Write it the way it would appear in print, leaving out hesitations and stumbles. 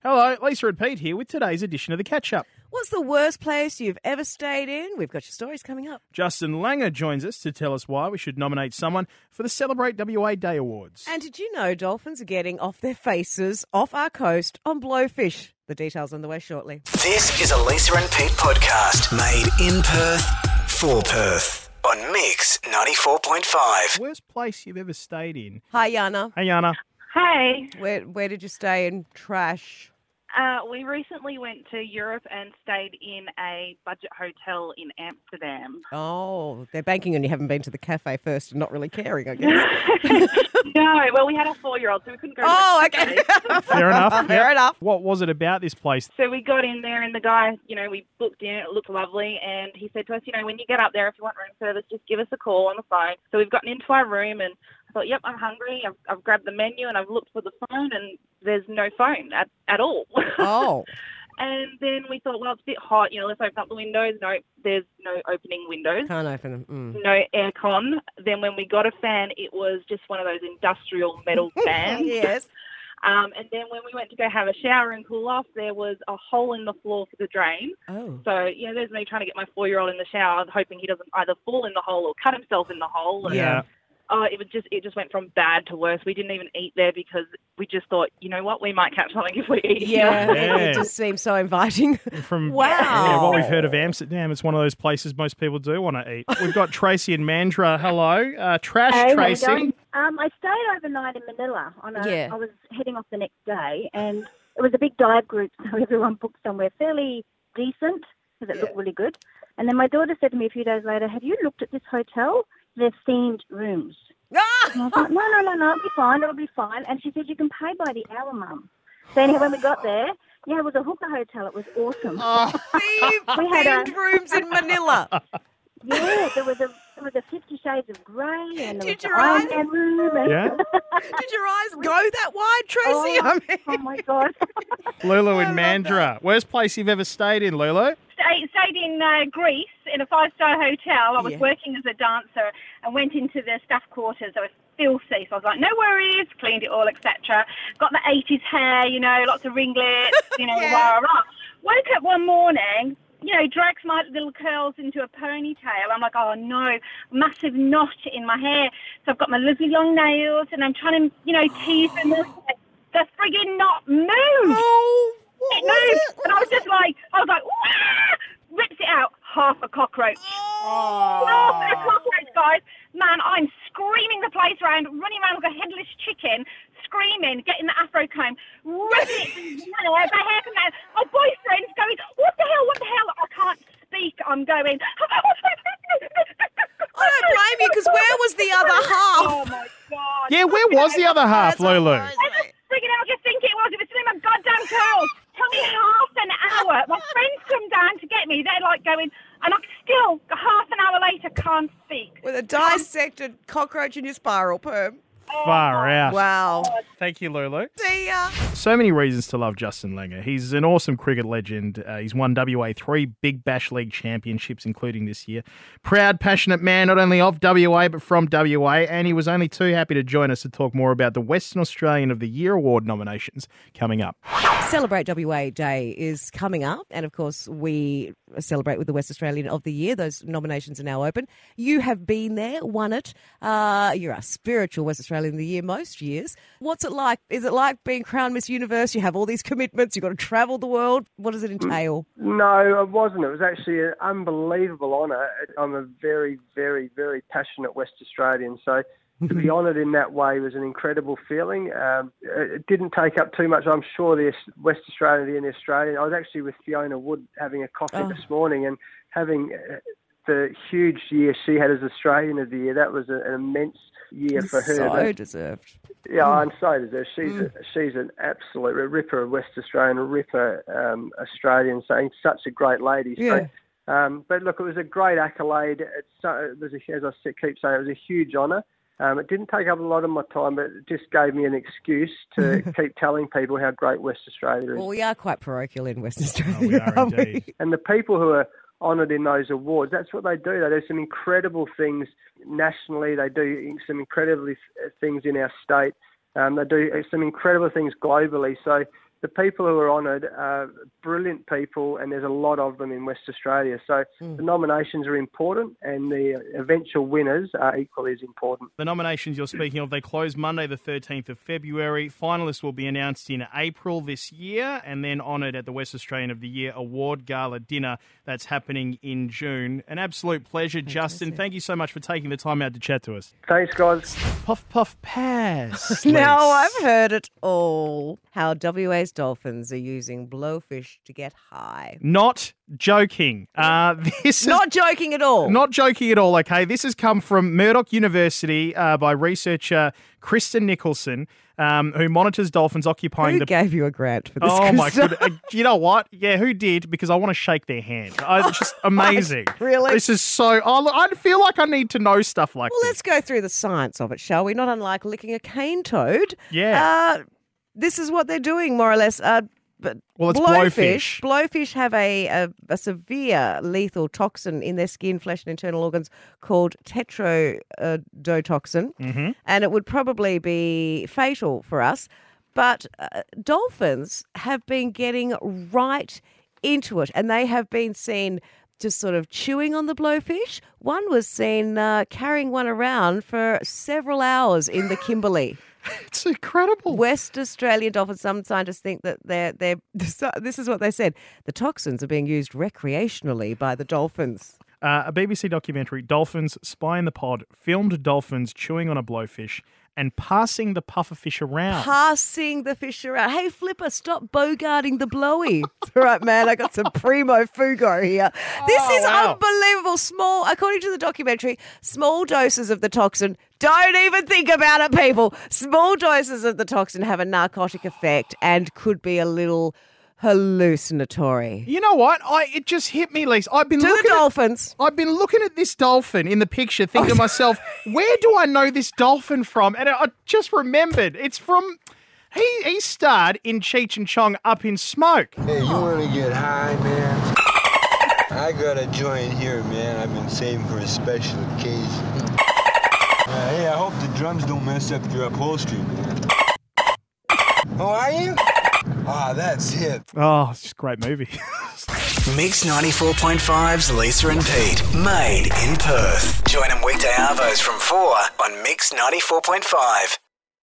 Hello, Lisa and Pete here with today's edition of The Catch-Up. What's the worst place you've ever stayed in? We've got your stories coming up. Justin Langer joins us to tell us why we should nominate someone for the Celebrate WA Day Awards. And did you know dolphins are getting off their faces off our coast on blowfish? The details on the way shortly. This is a Lisa and Pete podcast made in Perth for Perth on Mix 94.5. Worst place you've ever stayed in? Hi, Yana. Hey, Yana. Hey, Where did you stay in trash? we recently went to Europe and stayed in a budget hotel in Amsterdam. Oh, they're banking on you haven't been to the cafe first and not really caring, I guess. No, well, we had a 4-year-old, so we couldn't go. Oh, to the okay. cafe. Fair enough. Fair enough. What was it about this place? So we got in there, and the guy, we booked in. It looked lovely, and he said to us, when you get up there, if you want room service, just give us a call on the phone. So we've gotten into our room, and I thought, yep, I'm hungry. I've grabbed the menu, and I've looked for the phone, and there's no phone at all. Oh. And then we thought, well, it's a bit hot, let's open up the windows. No, there's no opening windows. Can't open them. No aircon. Then when we got a fan, it was just one of those industrial metal fans. Yes. And then when we went to go have a shower and cool off, there was a hole in the floor for the drain. Oh. So, there's me trying to get my 4-year-old in the shower, hoping he doesn't either fall in the hole or cut himself in the hole. And, Yeah. it just went from bad to worse. We didn't even eat there because we just thought, you know what, we might catch something if we eat. Yeah, Yeah. it just seems so inviting. What Wow. we've heard of Amsterdam, it's one of those places most people do want to eat. We've got Tracy and Mandra. Hello. Trash, Hey, Tracy. how you going? I stayed overnight in Manila. Yeah. I was heading off the next day, and it was a big dive group, so everyone booked somewhere fairly decent because it looked really good. And then my daughter said to me a few days later, "Have you looked at this hotel? They're themed rooms." Ah! And I was like, no, it'll be fine. And she said, "You can pay by the hour, Mum." So anyway, when we got there, it was a hooker hotel. It was awesome. We had Themed rooms in Manila. Yeah, there was a 50 Shades of Grey, and there Did was your the Iron eyes- Man room. And Yeah. Did your eyes go that wide, Tracy? Oh my God. Lulu and Mandra. Worst place you've ever stayed in, Lulu? Stayed in Greece in a 5-star hotel. I was Yeah. working as a dancer and went into the staff quarters. I was filthy, so I was like, no worries, cleaned it all, etc. Got the 80s hair, lots of ringlets, Yeah. rah, rah. Woke up one morning, drags my little curls into a ponytail. I'm like, oh no, massive knot in my hair. So I've got my lovely long nails and I'm trying to, tease them. The friggin' knot moved. Oh, It moved, and I was like, wah! Rips it out, half a cockroach. Half a cockroach, guys. Man, I'm screaming the place around, running around like a headless chicken, screaming, getting the afro comb, ripping it, my hair comes out. My boyfriend's going, what the hell? I can't speak. I'm going, I don't blame you, because where was the other half? oh my God. Yeah, where was the other half, That's what Lulu? worries me. Friggin' hell do you think it was? It was in my goddamn curls. Tell me half an hour. My friends come down to get me. They're like going, and I still, half an hour later, can't speak. With a dissected cockroach in your spiral perm. Far out. Wow. Thank you, Lulu. See ya. So many reasons to love Justin Langer. He's an awesome cricket legend. He's won WA 3 Big Bash League championships, including this year. Proud, passionate man, not only of WA, but from WA. And he was only too happy to join us to talk more about the Western Australian of the Year Award nominations coming up. Celebrate WA Day is coming up. And, of course, we celebrate with the West Australian of the Year. Those nominations are now open. You have been there, won it. You're a spiritual West Australian of the Year most years. What's it like? Is it like being crowned Miss Universe? You have all these commitments. You've got to travel the world. What does it entail? No, it wasn't. It was actually an unbelievable honour. I'm a very, very, very passionate West Australian, so to be honoured in that way was an incredible feeling. It didn't take up too much. I'm sure the West Australian and the Australian. I was actually with Fiona Wood having a coffee this morning and having the huge year she had as Australian of the Year. That was an immense year for her. So deserved. Yeah, and so does her. She's an absolute ripper of West Australian, a ripper Australian, saying such a great lady. Yeah. So, but look, it was a great accolade. As I keep saying, it was a huge honour. It didn't take up a lot of my time, but it just gave me an excuse to keep telling people how great West Australia is. Well, we are quite parochial in Western Australia. We are aren't we? indeed. And the people who are honoured in those awards, that's what they do. They do some incredible things nationally. They do some incredible things in our state. They do some incredible things globally. So the people who are honoured are brilliant people, and there's a lot of them in West Australia. So the nominations are important, and the eventual winners are equally as important. The nominations you're speaking of, they close Monday the 13th of February. Finalists will be announced in April this year and then honoured at the West Australian of the Year Award Gala dinner that's happening in June. An absolute pleasure, Justin. Thank you so much for taking the time out to chat to us. Thanks, guys. Puff, puff, pass. Now I've heard it all. How WA's Dolphins are using blowfish to get high. Not joking. This is Not joking at all. Not joking at all, okay? This has come from Murdoch University by researcher Kristen Nicholson, who monitors dolphins occupying Who gave you a grant for this? Oh, my Krista? goodness. You know what? Yeah, who did? Because I want to shake their hand. It's just amazing. Really? This is so... I feel like I need to know stuff like Well, this. let's go through the science of it, shall we? Not unlike licking a cane toad. Yeah. This is what they're doing, more or less. But Well, it's blowfish. Blowfish have a severe lethal toxin in their skin, flesh, and internal organs called tetrodotoxin, and it would probably be fatal for us. But dolphins have been getting right into it, and they have been seen just sort of chewing on the blowfish. One was seen carrying one around for several hours in the Kimberley. It's incredible. West Australian dolphins, some scientists think that this is what they said, the toxins are being used recreationally by the dolphins. A BBC documentary, Dolphins Spy in the Pod, filmed dolphins chewing on a blowfish and passing the pufferfish around. Passing the fish around. Hey, Flipper, stop bogarting the blowy. All right, man, I got some primo fugo here. This is wow. unbelievable. According to the documentary, small doses of the toxin, don't even think about it, people. Small doses of the toxin have a narcotic effect and could be a little hallucinatory. You know what? It just hit me, Lisa. I've been To looking the dolphins. I've been looking at this dolphin in the picture, thinking to myself, where do I know this dolphin from? And I just remembered. It's from... He starred in Cheech and Chong Up in Smoke. Hey, you want to get high, man? I got a joint here, man. I've been saving for a special occasion. Hey, I hope the drums don't mess up your upholstery, man. Oh, are you? Ah, that's it. Oh, it's just a great movie. Mix 94.5's Lisa and Pete, made in Perth. Join them weekday arvos from 4 on Mix 94.5.